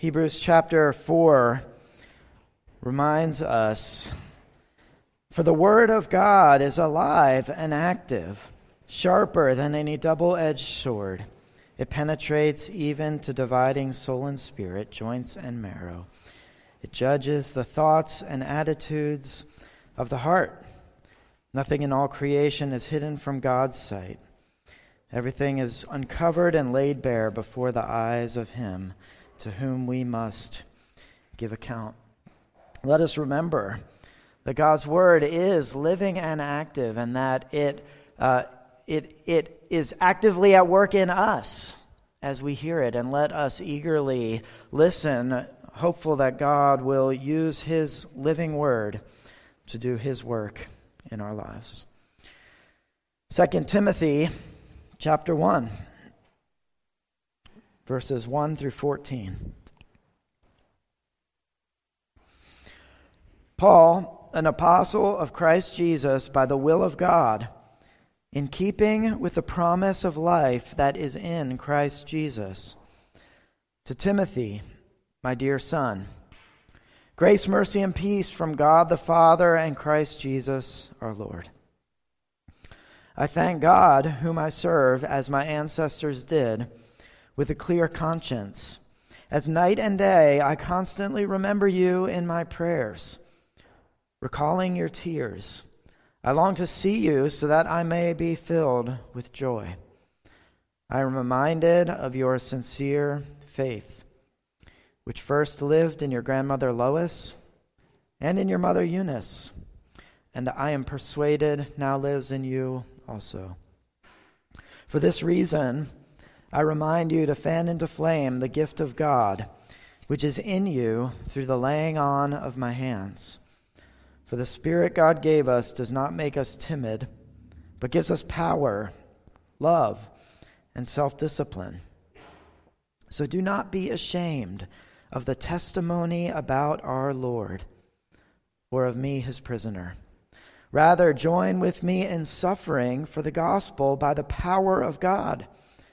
Hebrews chapter 4 reminds us, "For the word of God is alive and active, sharper than any double-edged sword. It penetrates even to dividing soul and spirit, joints and marrow. It judges the thoughts and attitudes of the heart. Nothing in all creation is hidden from God's sight. Everything is uncovered and laid bare before the eyes of Him to whom we must give account." Let us remember that God's word is living and active, and that it is actively at work in us as we hear it. And let us eagerly listen, hopeful that God will use His living word to do His work in our lives. 2 Timothy chapter 1, verses 1 through 14. Paul, an apostle of Christ Jesus by the will of God, in keeping with the promise of life that is in Christ Jesus, to Timothy, my dear son, grace, mercy, and peace from God the Father and Christ Jesus our Lord. I thank God, whom I serve as my ancestors did, with a clear conscience. As night and day I constantly remember you in my prayers, recalling your tears. I long to see you so that I may be filled with joy. I am reminded of your sincere faith, which first lived in your grandmother Lois and in your mother Eunice, and I am persuaded now lives in you also. For this reason, I remind you to fan into flame the gift of God, which is in you through the laying on of my hands. For the Spirit God gave us does not make us timid, but gives us power, love, and self-discipline. So do not be ashamed of the testimony about our Lord, or of me, His prisoner. Rather, join with me in suffering for the gospel by the power of God.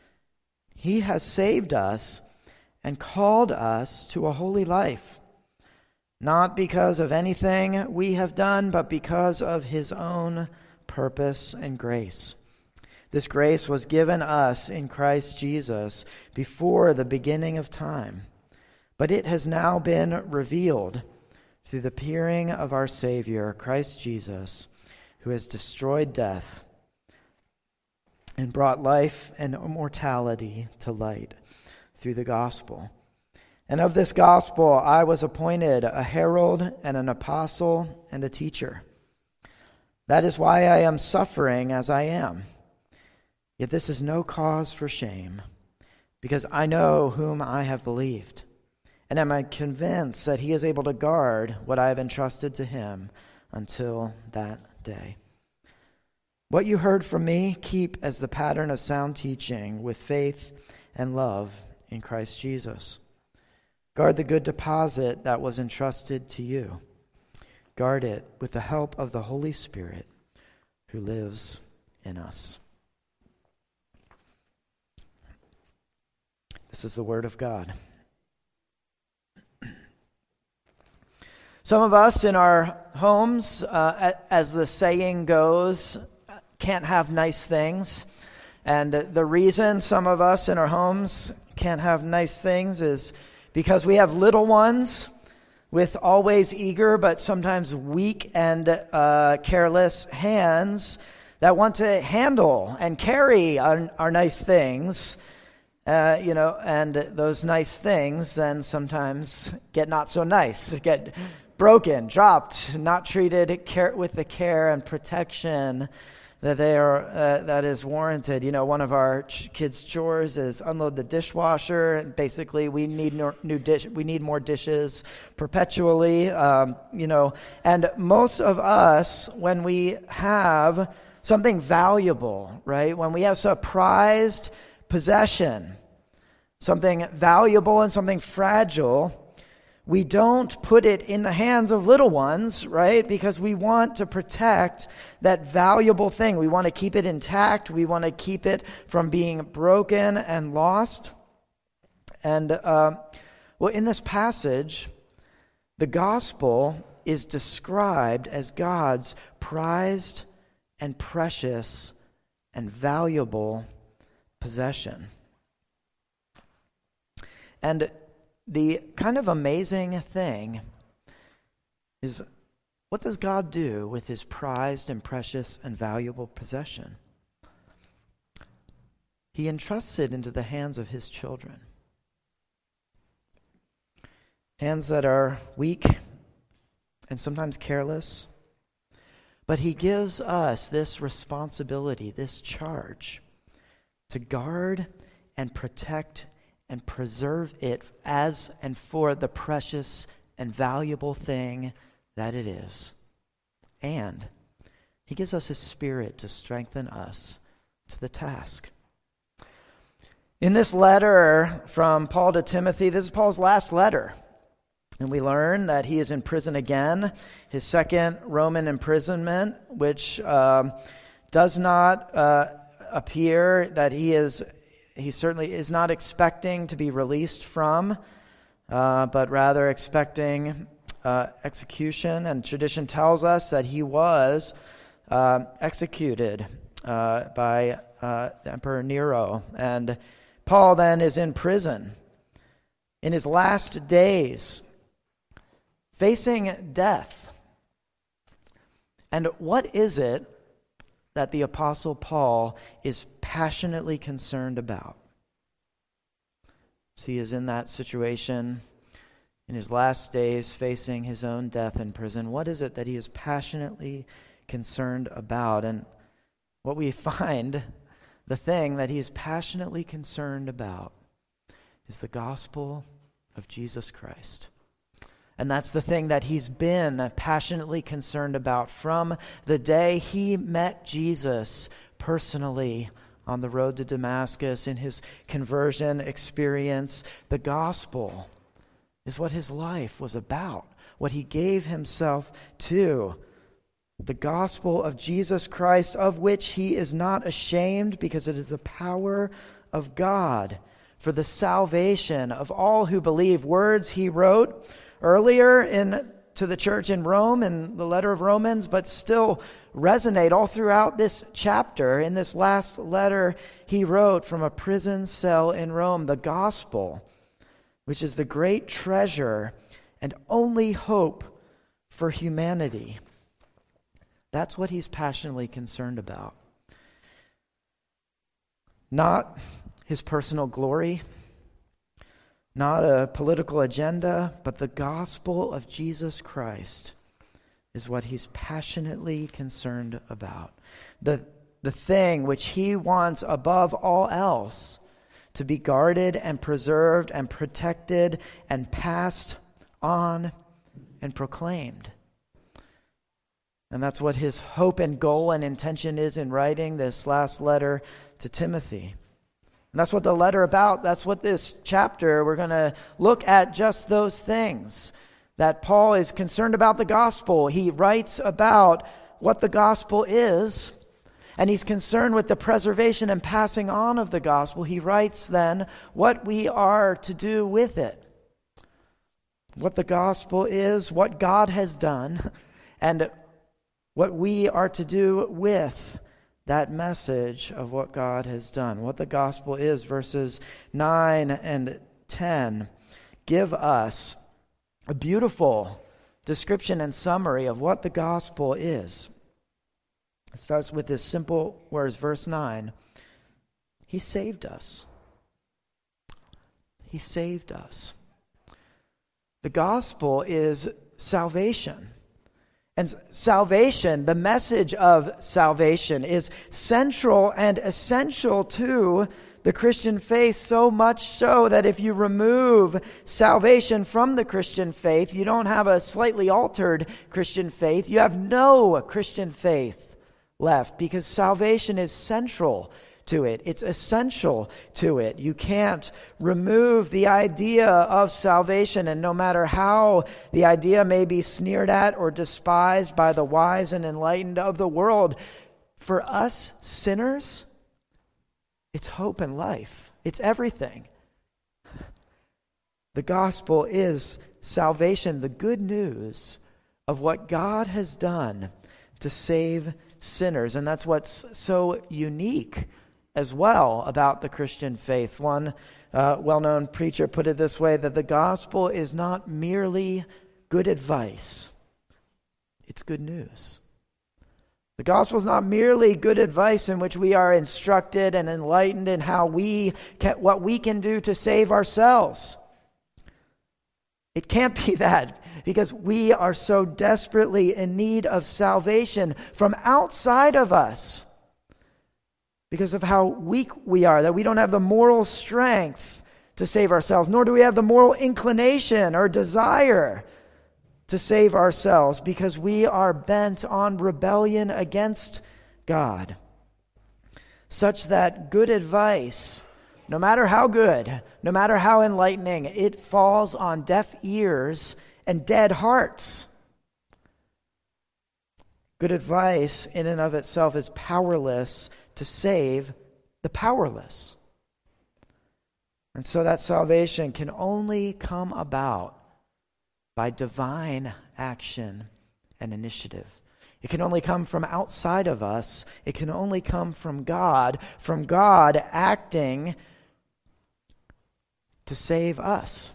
He has saved us and called us to a holy life, not because of anything we have done, but because of His own purpose and grace. This grace was given us in Christ Jesus before the beginning of time, but it has now been revealed through the appearing of our Savior, Christ Jesus, who has destroyed death and brought life and immortality to light through the gospel. And of this gospel I was appointed a herald and an apostle and a teacher. That is why I am suffering as I am. Yet this is no cause for shame, because I know whom I have believed, and am convinced that He is able to guard what I have entrusted to Him until that day. What you heard from me, keep as the pattern of sound teaching with faith and love in Christ Jesus. Guard the good deposit that was entrusted to you. Guard it with the help of the Holy Spirit who lives in us. This is the word of God. Some of us in our homes, as the saying goes, can't have nice things. And the reason some of us in our homes can't have nice things is because we have little ones with always eager but sometimes weak and careless hands that want to handle and carry our nice things, and those nice things then sometimes get not so nice, get broken, dropped, not treated with the care and protection that is warranted. One of our kids' chores is unload the dishwasher, and basically we need more dishes perpetually. And most of us, when we have something valuable, right? When we have a prized possession, something valuable and something fragile, we don't put it in the hands of little ones, right? Because we want to protect that valuable thing. We want to keep it intact. We want to keep it from being broken and lost. And Well, in this passage, the gospel is described as God's prized and precious and valuable possession. And the kind of amazing thing is, what does God do with his prized and precious and valuable possession? He entrusts it into the hands of his children. Hands that are weak and sometimes careless. But he gives us this responsibility, this charge, to guard and protect and preserve it as and for the precious and valuable thing that it is. And he gives us his Spirit to strengthen us to the task. In this letter from Paul to Timothy, this is Paul's last letter. And we learn that he is in prison again, his second Roman imprisonment, which does not appear that he certainly is not expecting to be released from, but rather expecting execution. And tradition tells us that he was executed by the Emperor Nero. And Paul then is in prison in his last days, facing death. And what is it that the Apostle Paul is passionately concerned about? So he is in that situation in his last days, facing his own death in prison. What is it that he is passionately concerned about? And what we find, the thing that he is passionately concerned about, is the gospel of Jesus Christ. And that's the thing that he's been passionately concerned about from the day he met Jesus personally on the road to Damascus in his conversion experience. The gospel is what his life was about, what he gave himself to. The gospel of Jesus Christ, of which he is not ashamed, because it is the power of God for the salvation of all who believe. Words he wrote earlier to the church in Rome in the letter of Romans, but still resonate all throughout this chapter. In this last letter he wrote from a prison cell in Rome, the gospel, which is the great treasure and only hope for humanity. That's what he's passionately concerned about. Not his personal glory, not a political agenda, but the gospel of Jesus Christ is what he's passionately concerned about. The thing which he wants above all else to be guarded and preserved and protected and passed on and proclaimed. And that's what his hope and goal and intention is in writing this last letter to Timothy. And that's what the letter about. That's what this chapter, we're going to look at just those things. That Paul is concerned about the gospel. He writes about what the gospel is, and he's concerned with the preservation and passing on of the gospel. He writes then what we are to do with it. What the gospel is, what God has done, and what we are to do with that message of what God has done. What the gospel is, verses 9 and 10, give us a beautiful description and summary of what the gospel is. It starts with this simple words, verse 9. He saved us. He saved us. The gospel is salvation. And salvation, the message of salvation, is central and essential to the Christian faith, so much so that if you remove salvation from the Christian faith, you don't have a slightly altered Christian faith. You have no Christian faith left, because salvation is central to it. It's essential to it. You can't remove the idea of salvation, and no matter how the idea may be sneered at or despised by the wise and enlightened of the world, for us sinners, it's hope and life. It's everything. The gospel is salvation, the good news of what God has done to save sinners. And that's what's so unique as well about the Christian faith. One well-known preacher put it this way, that the gospel is not merely good advice, it's good news. The gospel is not merely good advice in which we are instructed and enlightened in what we can do to save ourselves. It can't be that, because we are so desperately in need of salvation from outside of us because of how weak we are, that we don't have the moral strength to save ourselves, nor do we have the moral inclination or desire to save ourselves, because we are bent on rebellion against God. Such that good advice, no matter how good, no matter how enlightening, it falls on deaf ears and dead hearts. Good advice in and of itself is powerless to save the powerless. And so that salvation can only come about by divine action and initiative. It can only come from outside of us. It can only come from God acting to save us.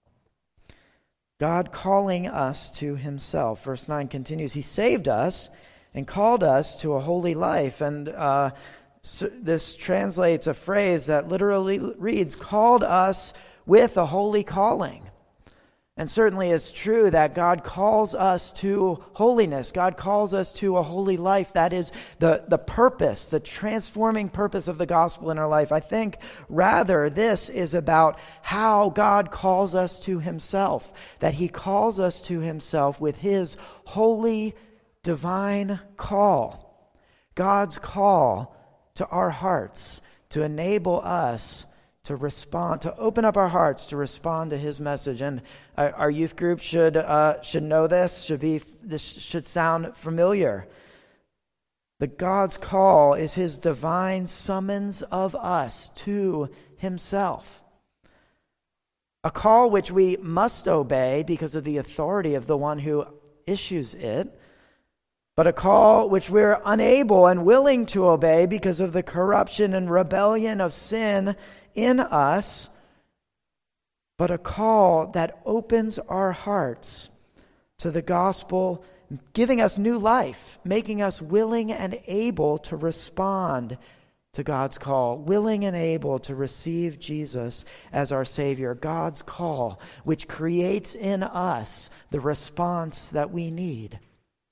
God calling us to himself. Verse 9 continues, he saved us and called us to a holy life. And this translates a phrase that literally reads, called us with a holy calling. And certainly it's true that God calls us to holiness. God calls us to a holy life. That is the purpose, the transforming purpose of the gospel in our life. I think rather this is about how God calls us to himself, that he calls us to himself with his holy, divine call. God's call to our hearts to enable us to respond, to open up our hearts to respond to his message. And our youth group should know this. This should sound familiar. The God's call is his divine summons of us to himself. A call which we must obey because of the authority of the one who issues it, but a call which we're unable and willing to obey because of the corruption and rebellion of sin in us, but a call that opens our hearts to the gospel, giving us new life, making us willing and able to respond to God's call, willing and able to receive Jesus as our Savior. God's call, which creates in us the response that we need,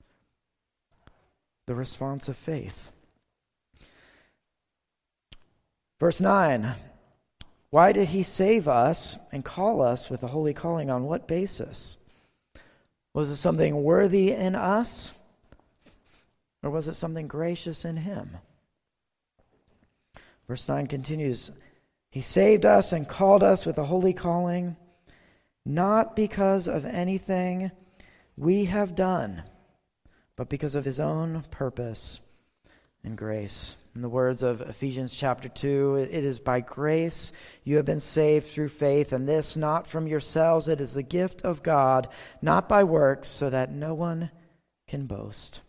the response of faith. Verse 9. Why did he save us and call us with a holy calling? On what basis? Was it something worthy in us? Or was it something gracious in him? Verse 9 continues, he saved us and called us with a holy calling, not because of anything we have done, but because of his own purpose and grace. In the words of Ephesians chapter 2, it is by grace you have been saved through faith, and this not from yourselves, it is the gift of God, not by works, so that no one can boast.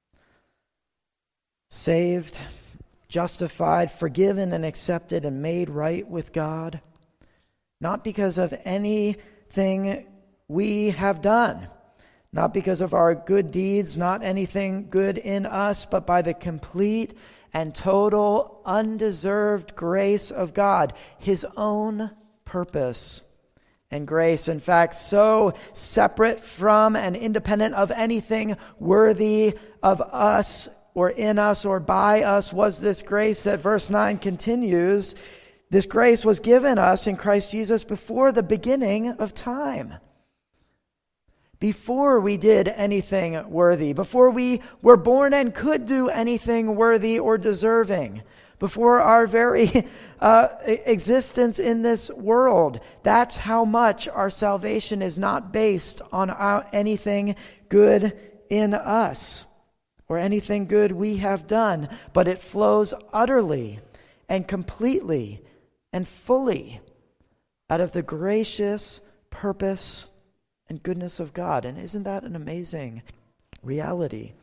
Saved, justified, forgiven and accepted and made right with God, not because of anything we have done, not because of our good deeds, not anything good in us, but by the complete and total undeserved grace of God, his own purpose and grace. In fact, so separate from and independent of anything worthy of us or in us or by us was this grace that verse 9 continues. This grace was given us in Christ Jesus before the beginning of time. Before we did anything worthy, before we were born and could do anything worthy or deserving, before our very existence in this world. That's how much our salvation is not based on anything good in us or anything good we have done, but it flows utterly and completely and fully out of the gracious purpose and goodness of God. And isn't that an amazing reality?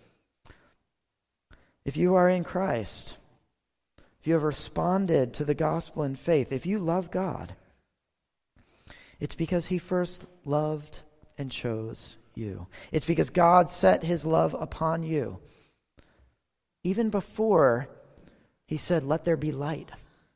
If you are in Christ, if you have responded to the gospel in faith, if you love God, it's because he first loved and chose you. It's because God set his love upon you even before he said, "Let there be light."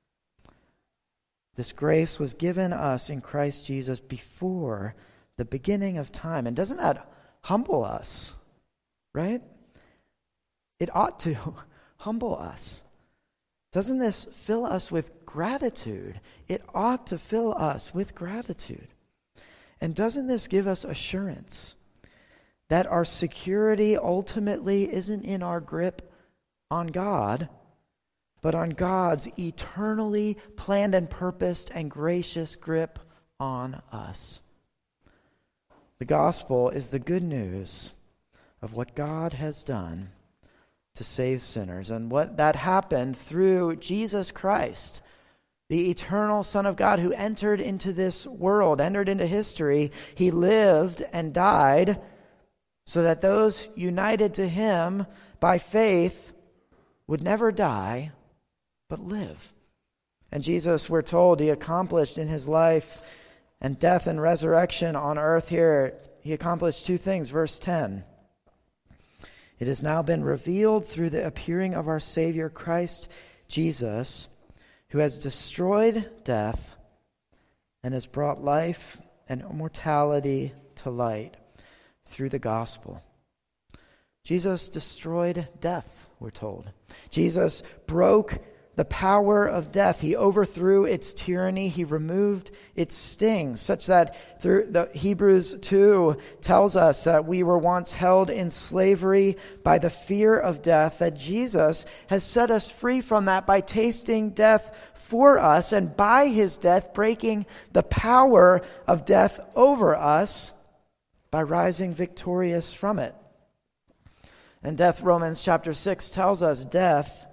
This grace was given us in Christ Jesus before the beginning of time. And doesn't that humble us, right? It ought to humble us. Doesn't this fill us with gratitude? It ought to fill us with gratitude. And doesn't this give us assurance that our security ultimately isn't in our grip on God, but on God's eternally planned and purposed and gracious grip on us? The gospel is the good news of what God has done to save sinners, and what that happened through Jesus Christ, the eternal Son of God, who entered into this world, entered into history. He lived and died so that those united to him by faith would never die, but live. And Jesus, we're told, he accomplished in his life and death and resurrection on earth here, he accomplished two things. Verse 10. It has now been revealed through the appearing of our Savior Christ Jesus, who has destroyed death and has brought life and immortality to light through the gospel. Jesus destroyed death, we're told. Jesus broke the power of death. He overthrew its tyranny. He removed its sting, such that through the Hebrews 2 tells us that we were once held in slavery by the fear of death, that Jesus has set us free from that by tasting death for us, and by his death breaking the power of death over us by rising victorious from it. And death, Romans chapter 6 tells us death's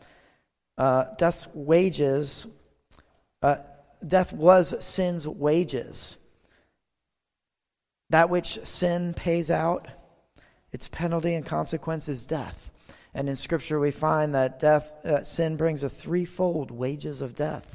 wages, death was sin's wages. That which sin pays out, its penalty and consequence is death. And in Scripture we find that sin brings a threefold wages of death.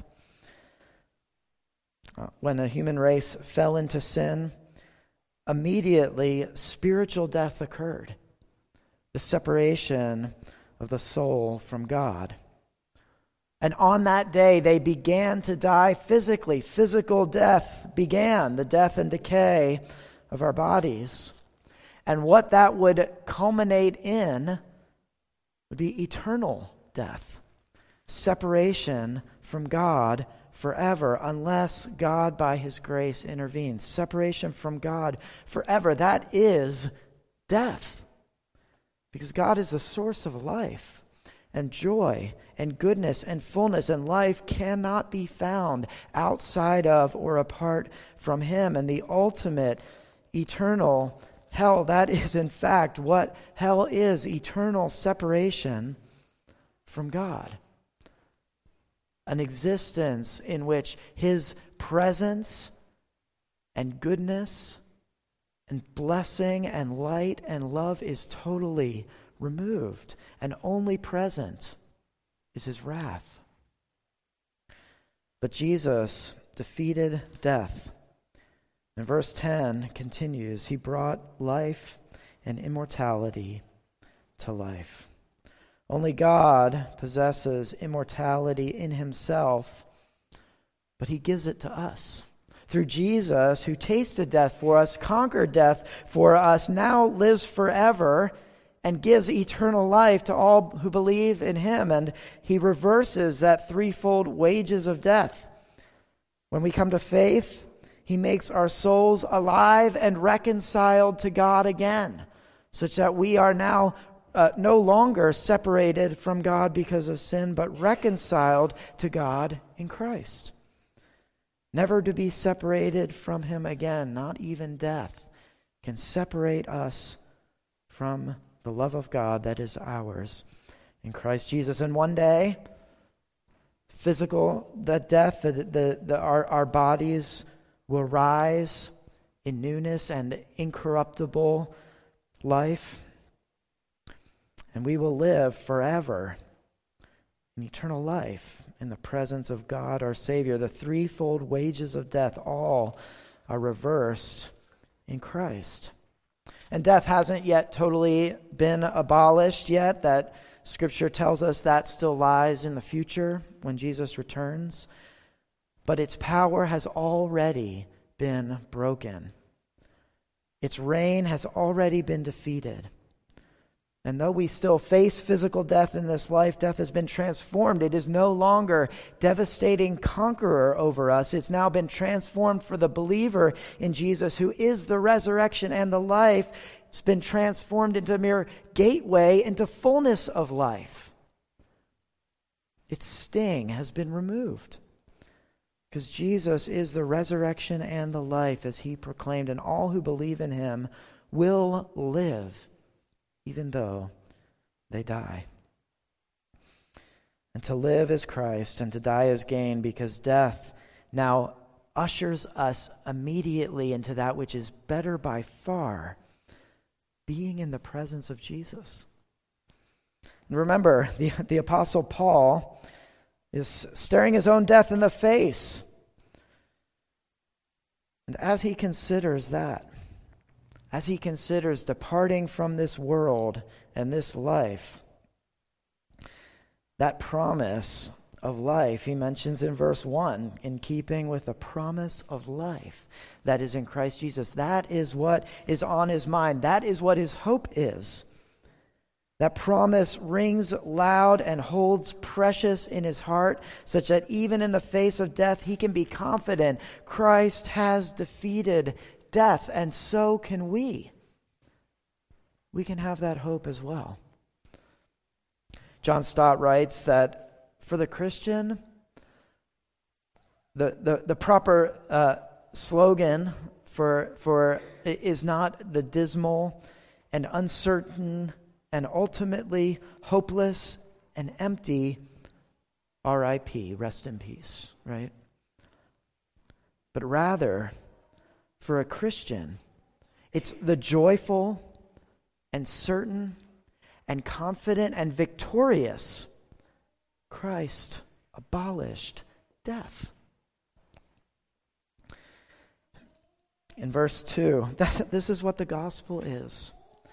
When the human race fell into sin, immediately spiritual death occurred. The separation of the soul from God. And on that day, they began to die physically. Physical death began, the death and decay of our bodies. And what that would culminate in would be eternal death, separation from God forever, unless God by his grace intervenes. Separation from God forever. That is death. Because God is the source of life and joy and goodness and fullness, and life cannot be found outside of or apart from him. And the ultimate eternal hell, that is in fact what hell is, eternal separation from God. An existence in which his presence and goodness and blessing and light and love is totally removed, and only present is his wrath. But Jesus defeated death. And verse 10 continues, he brought life and immortality to life. Only God possesses immortality in himself, but he gives it to us. Through Jesus, who tasted death for us, conquered death for us, now lives forever and gives eternal life to all who believe in him. And he reverses that threefold wages of death. When we come to faith, he makes our souls alive and reconciled to God again, such that we are now no longer separated from God because of sin, but reconciled to God in Christ. Never to be separated from him again. Not even death can separate us from the love of God that is ours in Christ Jesus. And one day, physical, that death, our bodies will rise in newness and incorruptible life, and we will live forever in eternal life in the presence of God our Savior. The threefold wages of death all are reversed in Christ. And death hasn't yet totally been abolished yet. That Scripture tells us that still lies in the future when Jesus returns. But its power has already been broken. Its reign has already been defeated. And though we still face physical death in this life, death has been transformed. It is no longer devastating conqueror over us. It's now been transformed for the believer in Jesus, who is the resurrection and the life. It's been transformed into a mere gateway into fullness of life. Its sting has been removed, because Jesus is the resurrection and the life, as he proclaimed, and all who believe in him will live, even though they die. And to live is Christ, and to die is gain, because death now ushers us immediately into that which is better by far, being in the presence of Jesus. And remember, the Apostle Paul is staring his own death in the face. And as he considers that, as he considers departing from this world and this life, that promise of life, he mentions in verse 1, in keeping with the promise of life that is in Christ Jesus. That is what is on his mind. That is what his hope is. That promise rings loud and holds precious in his heart, such that even in the face of death, he can be confident Christ has defeated death, and so can we. We can have that hope as well. John Stott writes that for the Christian, the proper slogan for is not the dismal and uncertain and ultimately hopeless and empty R.I.P., rest in peace, right? But rather, for a Christian, it's the joyful and certain and confident and victorious Christ abolished death. In verse 2, this is what the gospel is.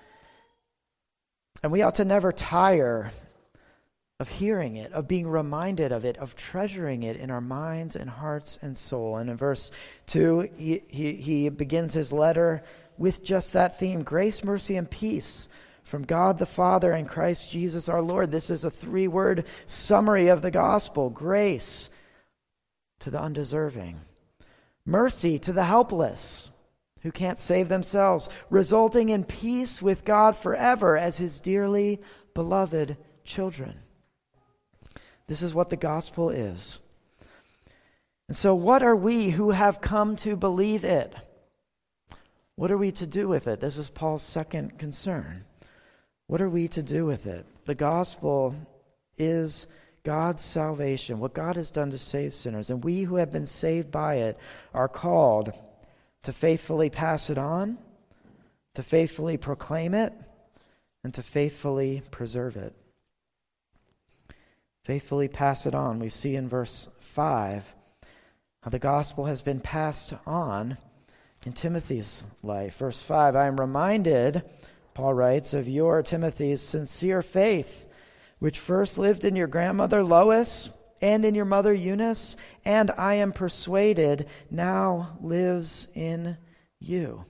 And we ought to never tire of hearing it, of being reminded of it, of treasuring it in our minds and hearts and soul. And in verse 2, he begins his letter with just that theme: grace, mercy, and peace from God the Father and Christ Jesus our Lord. This is a 3-word summary of the gospel. Grace to the undeserving. Mercy to the helpless who can't save themselves, resulting in peace with God forever as his dearly beloved children. This is what the gospel is. And so what are we who have come to believe it? What are we to do with it? This is Paul's second concern. What are we to do with it? The gospel is God's salvation, what God has done to save sinners. And we who have been saved by it are called to faithfully pass it on, to faithfully proclaim it, and to faithfully preserve it. Faithfully pass it on. We see in verse 5 how the gospel has been passed on in Timothy's life. Verse 5, I am reminded, Paul writes, of your, Timothy's, sincere faith, which first lived in your grandmother Lois and in your mother Eunice, and I am persuaded now lives in you.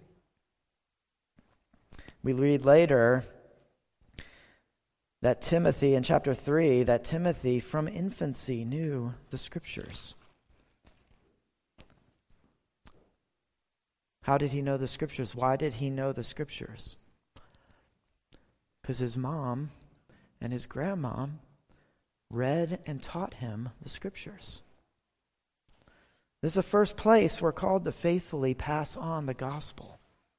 We read later that Timothy, in chapter 3, that Timothy from infancy knew the Scriptures. How did he know the Scriptures? Why did he know the Scriptures? Because his mom and his grandmom read and taught him the Scriptures. This is the first place we're called to faithfully pass on the gospel.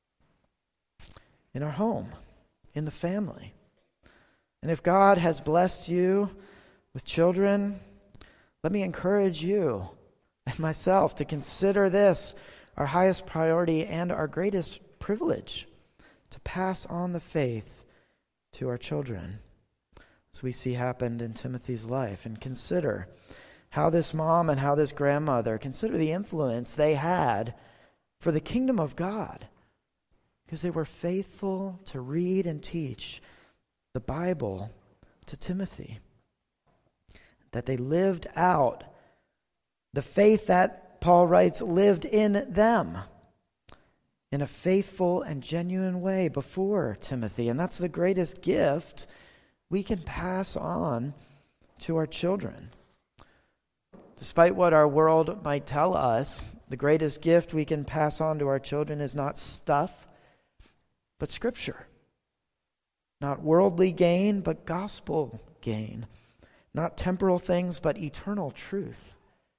In our home, in the family. And if God has blessed you with children, let me encourage you and myself to consider this our highest priority and our greatest privilege to pass on the faith to our children, as we see happened in Timothy's life. And consider how this mom and how this grandmother, consider the influence they had for the kingdom of God, because they were faithful to read and teach the Bible to Timothy, that they lived out the faith that Paul writes lived in them in a faithful and genuine way before Timothy. And that's the greatest gift we can pass on to our children. Despite what our world might tell us, the greatest gift we can pass on to our children is not stuff, but Scripture. Not worldly gain, but gospel gain. Not temporal things, but eternal truth.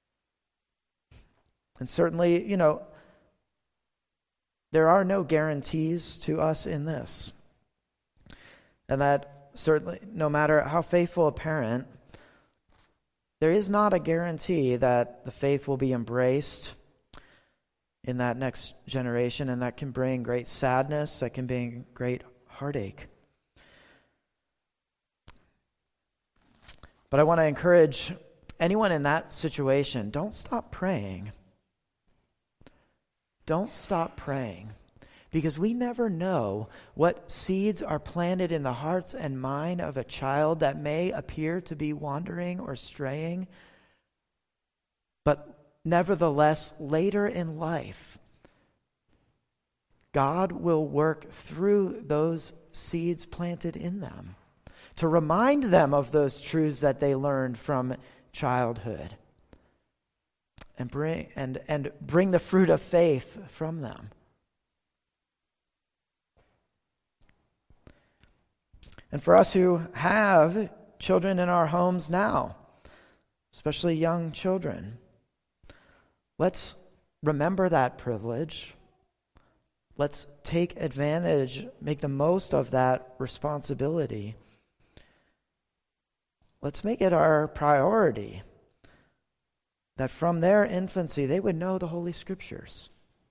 And certainly, there are no guarantees to us in this. And that certainly, no matter how faithful a parent, there is not a guarantee that the faith will be embraced in that next generation, and that can bring great sadness, that can bring great heartache. But I want to encourage anyone in that situation, don't stop praying. Don't stop praying, because we never know what seeds are planted in the hearts and mind of a child that may appear to be wandering or straying, but nevertheless, later in life, God will work through those seeds planted in them to remind them of those truths that they learned from childhood and bring the fruit of faith from them. And for us who have children in our homes now, especially young children, let's remember that privilege. Let's take advantage, make the most of that responsibility. Let's make it our priority that from their infancy they would know the Holy Scriptures.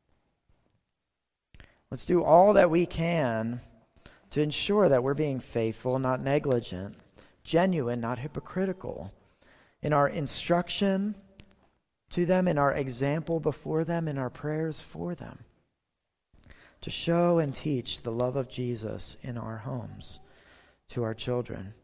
Let's do all that we can to ensure that we're being faithful, not negligent, genuine, not hypocritical, in our instruction to them, in our example before them, in our prayers for them, to show and teach the love of Jesus in our homes to our children.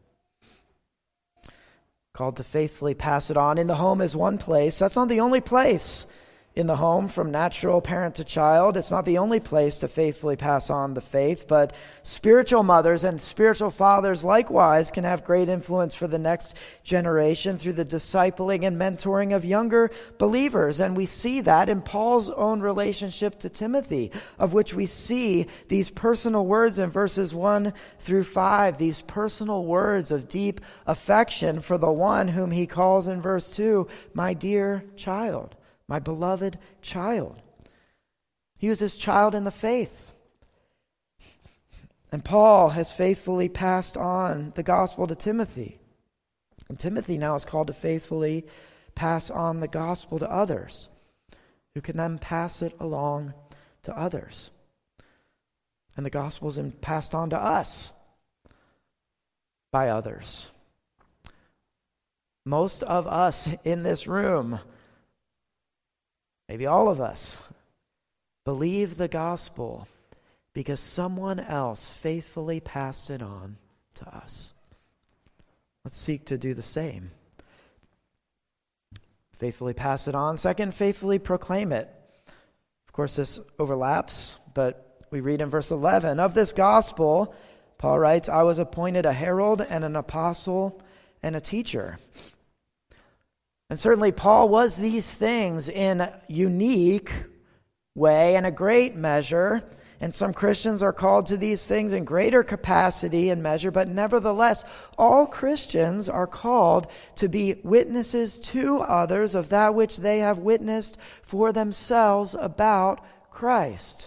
Called to faithfully pass it on. In the home is one place. That's not the only place in the home, from natural parent to child. It's not the only place to faithfully pass on the faith, but spiritual mothers and spiritual fathers likewise can have great influence for the next generation through the discipling and mentoring of younger believers. And we see that in Paul's own relationship to Timothy, of which we see these personal words in verses 1 through 5, these personal words of deep affection for the one whom he calls in verse 2, my dear child. My beloved child. He was his child in the faith. And Paul has faithfully passed on the gospel to Timothy. And Timothy now is called to faithfully pass on the gospel to others, who can then pass it along to others. And the gospel is passed on to us by others. Most of us in this room, maybe all of us, believe the gospel because someone else faithfully passed it on to us. Let's seek to do the same. Faithfully pass it on. Second, faithfully proclaim it. Of course, this overlaps, but we read in verse 11, of this gospel, Paul writes, I was appointed a herald and an apostle and a teacher. And certainly Paul was these things in a unique way and a great measure. And some Christians are called to these things in greater capacity and measure. But nevertheless, all Christians are called to be witnesses to others of that which they have witnessed for themselves about Christ.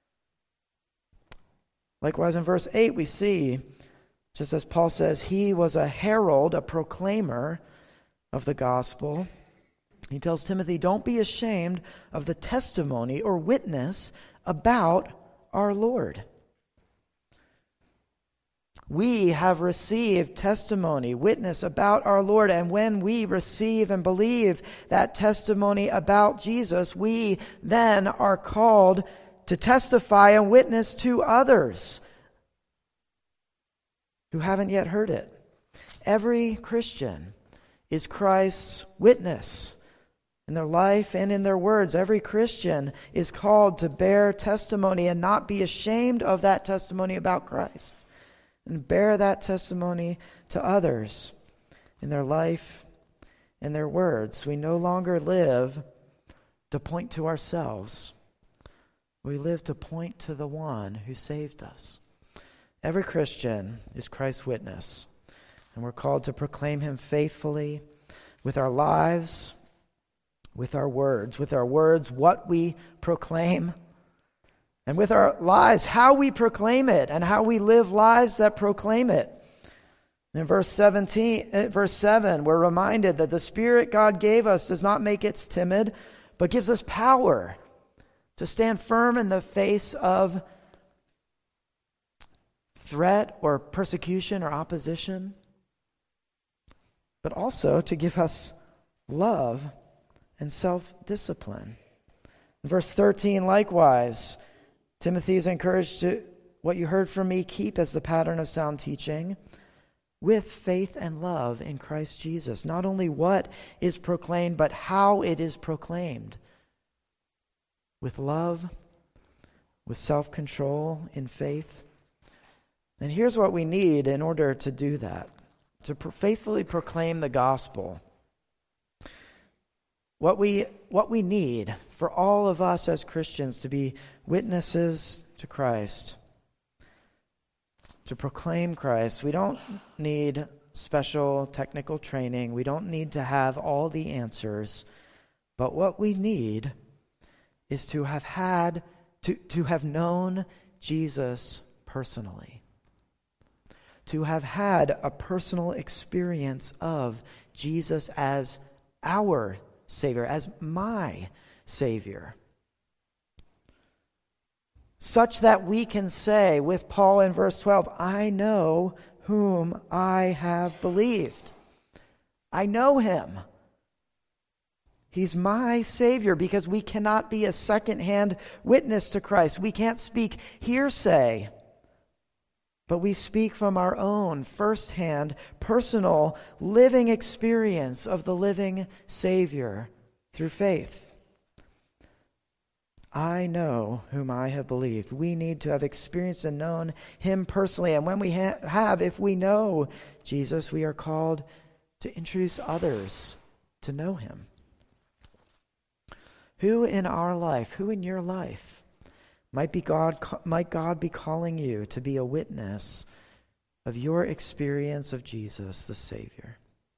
Likewise, in verse 8, we see, just as Paul says, he was a herald, a proclaimer of the gospel. He tells Timothy, don't be ashamed of the testimony or witness about our Lord. We have received testimony, witness about our Lord, and when we receive and believe that testimony about Jesus, we then are called to testify and witness to others who haven't yet heard it. Every Christian is Christ's witness in their life and in their words. Every Christian is called to bear testimony and not be ashamed of that testimony about Christ, and bear that testimony to others in their life and their words. We no longer live to point to ourselves. We live to point to the one who saved us. Every Christian is Christ's witness, and we're called to proclaim him faithfully with our lives, with our words. With our words, what we proclaim, and with our lives, how we proclaim it, and how we live lives that proclaim it. In verse 7, we're reminded that the Spirit God gave us does not make us timid, but gives us power to stand firm in the face of threat or persecution or opposition, but also to give us love and self-discipline. In verse 13, likewise, Timothy is encouraged to, what you heard from me, keep as the pattern of sound teaching, with faith and love in Christ Jesus. Not only what is proclaimed, but how it is proclaimed. With love, with self-control, in faith. And here's what we need in order to do that, to faithfully proclaim the gospel. What we need for all of us as Christians to be witnesses to Christ, to proclaim Christ. We don't need special technical training. We don't need to have all the answers. But what we need is to have known Jesus personally. To have had a personal experience of Jesus as our Savior, as my Savior. Such that we can say with Paul in verse 12, I know whom I have believed. I know him. He's my Savior, because we cannot be a second-hand witness to Christ. We can't speak hearsay, but we speak from our own first-hand, personal, living experience of the living Savior through faith. I know whom I have believed. We need to have experienced and known him personally. And when we if we know Jesus, we are called to introduce others to know him. Who in our life, who in your life, might God be calling you to be a witness of your experience of Jesus, the Savior?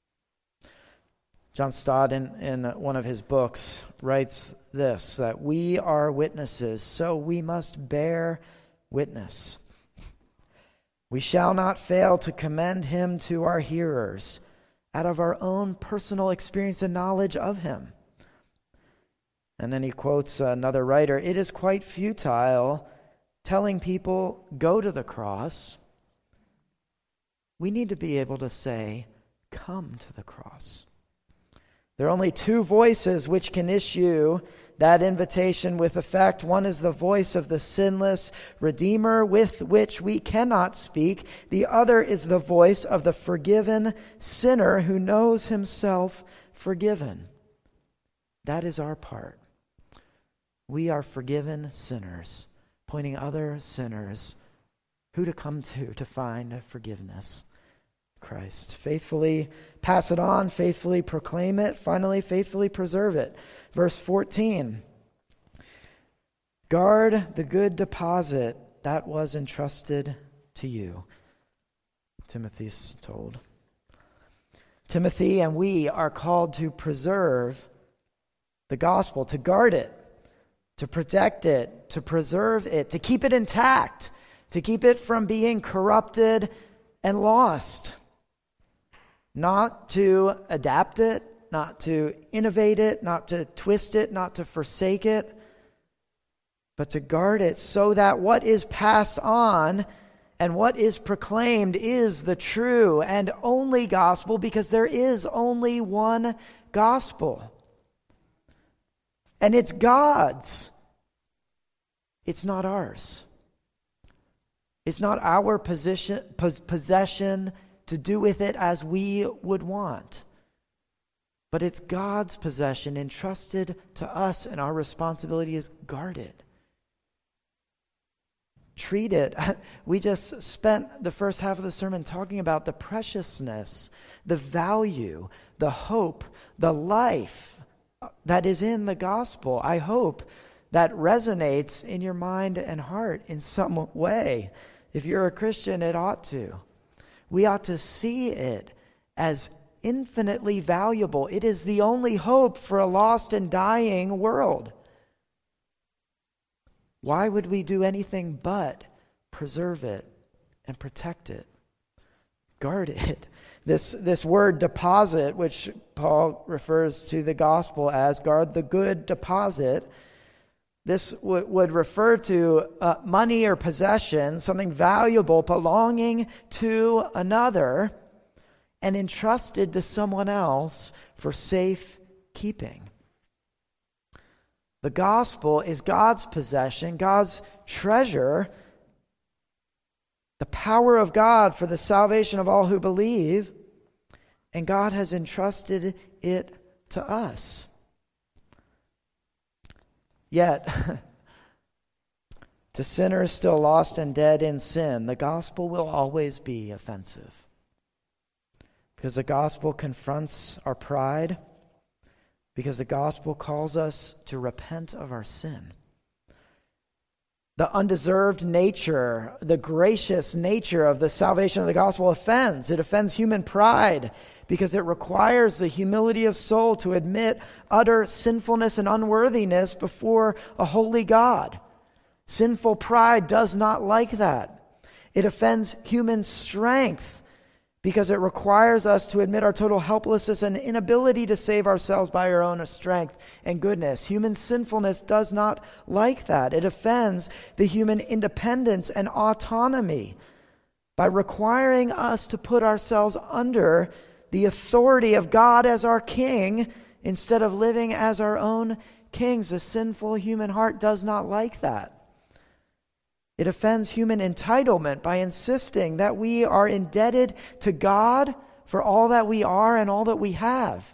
John Stott, in one of his books, writes this, that we are witnesses, so we must bear witness. We shall not fail to commend him to our hearers out of our own personal experience and knowledge of him. And then he quotes another writer, it is quite futile telling people, go to the cross. We need to be able to say, come to the cross. There are only two voices which can issue that invitation with effect. One is the voice of the sinless Redeemer with which we cannot speak. The other is the voice of the forgiven sinner who knows himself forgiven. That is our part. We are forgiven sinners, pointing other sinners who to come to find forgiveness. Christ. Faithfully pass it on, faithfully proclaim it, finally faithfully preserve it. Verse 14. Guard the good deposit that was entrusted to you, Timothy's told. Timothy and we are called to preserve the gospel, to guard it, to protect it, to preserve it, to keep it intact, to keep it from being corrupted and lost. Not to adapt it, not to innovate it, not to twist it, not to forsake it, but to guard it so that what is passed on and what is proclaimed is the true and only gospel, because there is only one gospel. And it's God's. It's not ours. It's not our possession to do with it as we would want. But it's God's possession entrusted to us, and our responsibility is guard it. Treat it. We just spent the first half of the sermon talking about the preciousness, the value, the hope, the life that is in the gospel. I hope that resonates in your mind and heart in some way. If you're a Christian, it ought to. We ought to see it as infinitely valuable. It is the only hope for a lost and dying world. Why would we do anything but preserve it and protect it, guard it? This word deposit, which Paul refers to the gospel as, guard the good deposit, this would refer to money or possession, something valuable belonging to another and entrusted to someone else for safe keeping. The gospel is God's possession, God's treasure, the power of God for the salvation of all who believe, and God has entrusted it to us. Yet, to sinners still lost and dead in sin, the gospel will always be offensive. Because the gospel confronts our pride, because the gospel calls us to repent of our sin. The undeserved nature, the gracious nature of the salvation of the gospel offends. It offends human pride because it requires the humility of soul to admit utter sinfulness and unworthiness before a holy God. Sinful pride does not like that. It offends human strength because it requires us to admit our total helplessness and inability to save ourselves by our own strength and goodness. Human sinfulness does not like that. It offends the human independence and autonomy by requiring us to put ourselves under the authority of God as our king instead of living as our own kings. The sinful human heart does not like that. It offends human entitlement by insisting that we are indebted to God for all that we are and all that we have.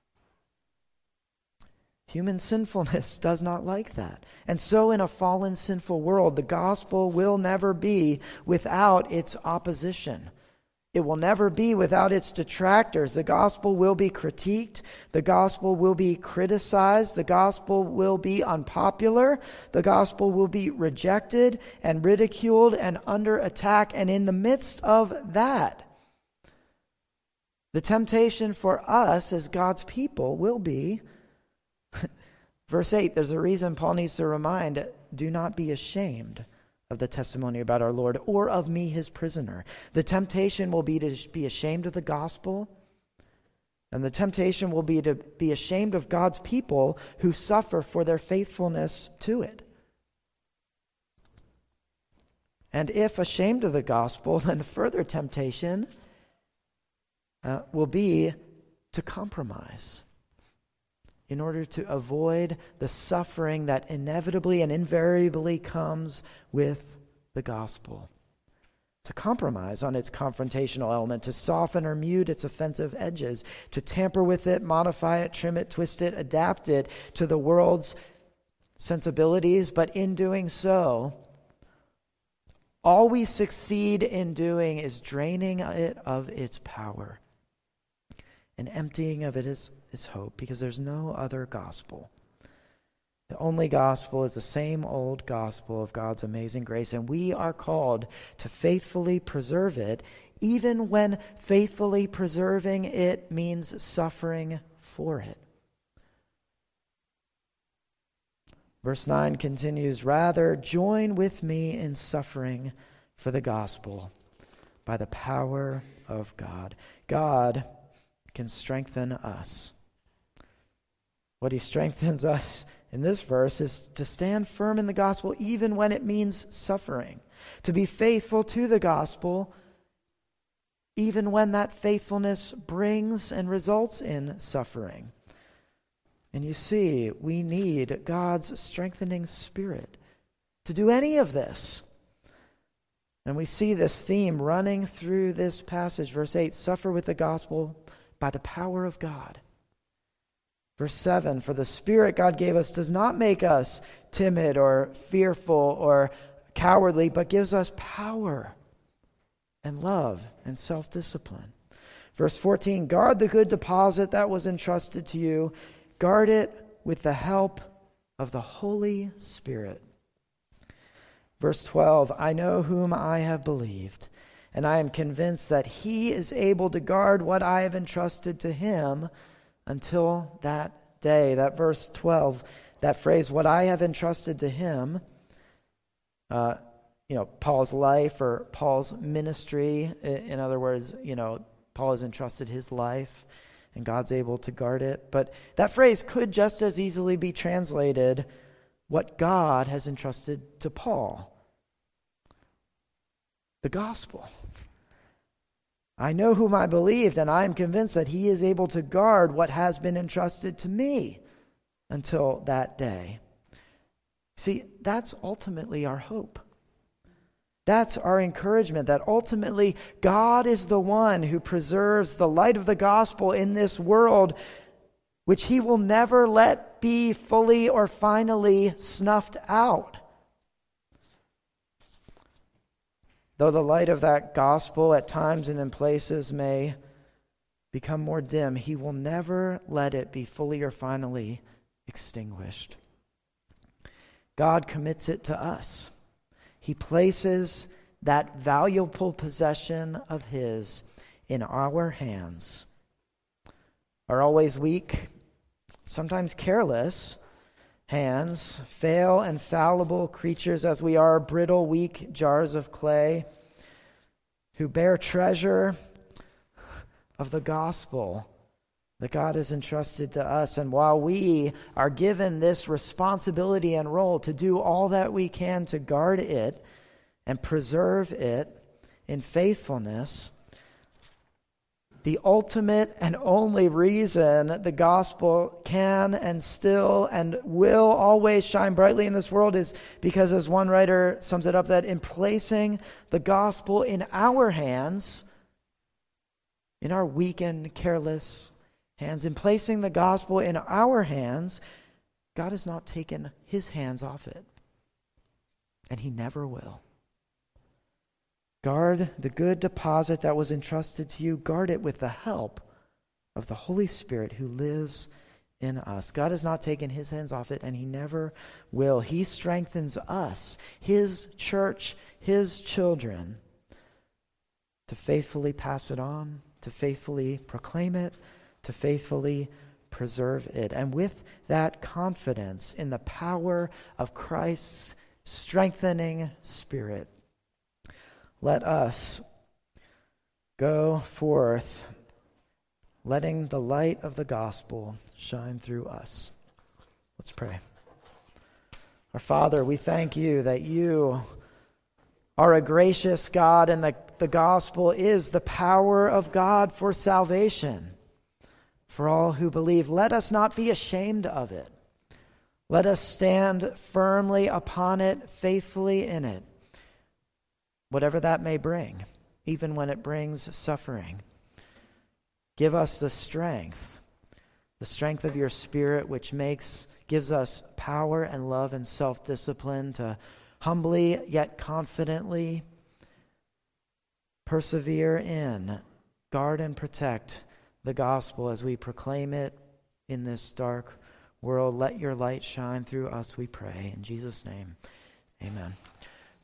Human sinfulness does not like that. And so in a fallen, sinful world, the gospel will never be without its opposition. It will never be without its detractors. The gospel will be critiqued. The gospel will be criticized. The gospel will be unpopular. The gospel will be rejected and ridiculed and under attack. And in the midst of that, the temptation for us as God's people will be, verse 8, there's a reason Paul needs to remind, do not be ashamed of the testimony about our Lord, or of me, his prisoner. The temptation will be to be ashamed of the gospel, and the temptation will be to be ashamed of God's people who suffer for their faithfulness to it. And if ashamed of the gospel, then the further temptation will be to compromise in order to avoid the suffering that inevitably and invariably comes with the gospel. To compromise on its confrontational element, to soften or mute its offensive edges, to tamper with it, modify it, trim it, twist it, adapt it to the world's sensibilities, but in doing so, all we succeed in doing is draining it of its power and emptying of it its hope, because there's no other gospel. The only gospel is the same old gospel of God's amazing grace, and we are called to faithfully preserve it, even when faithfully preserving it means suffering for it. Verse 9 continues, rather, join with me in suffering for the gospel by the power of God. God can strengthen us What he strengthens us in this verse is to stand firm in the gospel even when it means suffering, to be faithful to the gospel even when that faithfulness brings and results in suffering. And you see, we need God's strengthening Spirit to do any of this. And we see this theme running through this passage. Verse 8, suffer with the gospel by the power of God. Verse 7, for the Spirit God gave us does not make us timid or fearful or cowardly, but gives us power and love and self-discipline. Verse 14, guard the good deposit that was entrusted to you. Guard it with the help of the Holy Spirit. Verse 12, I know whom I have believed, and I am convinced that he is able to guard what I have entrusted to him until that day. That verse 12, that phrase, what I have entrusted to him, Paul's life or Paul's ministry. In other words, Paul has entrusted his life and God's able to guard it. But that phrase could just as easily be translated, what God has entrusted to Paul. The gospel. I know whom I believed, and I am convinced that he is able to guard what has been entrusted to me until that day. See, that's ultimately our hope. That's our encouragement, that ultimately God is the one who preserves the light of the gospel in this world, which he will never let be fully or finally snuffed out. Though the light of that gospel at times and in places may become more dim, he will never let it be fully or finally extinguished. God commits it to us. He places that valuable possession of his in our hands. Our always weak, sometimes careless hands, frail and fallible creatures as we are, brittle, weak jars of clay, who bear treasure of the gospel that God has entrusted to us. And while we are given this responsibility and role to do all that we can to guard it and preserve it in faithfulness, the ultimate and only reason the gospel can and still and will always shine brightly in this world is because, as one writer sums it up, that in placing the gospel in our hands, in our weak and careless hands, in placing the gospel in our hands, God has not taken his hands off it. And he never will. Guard the good deposit that was entrusted to you. Guard it with the help of the Holy Spirit who lives in us. God has not taken his hands off it, and he never will. He strengthens us, his church, his children, to faithfully pass it on, to faithfully proclaim it, to faithfully preserve it. And with that confidence in the power of Christ's strengthening Spirit, let us go forth, letting the light of the gospel shine through us. Let's pray. Our Father, we thank you that you are a gracious God, and the gospel is the power of God for salvation for all who believe. Let us not be ashamed of it. Let us stand firmly upon it, faithfully in it, whatever that may bring, even when it brings suffering. Give us the strength of your Spirit, which gives us power and love and self-discipline to humbly yet confidently persevere in, guard and protect the gospel as we proclaim it in this dark world. Let your light shine through us, we pray. In Jesus' name, amen.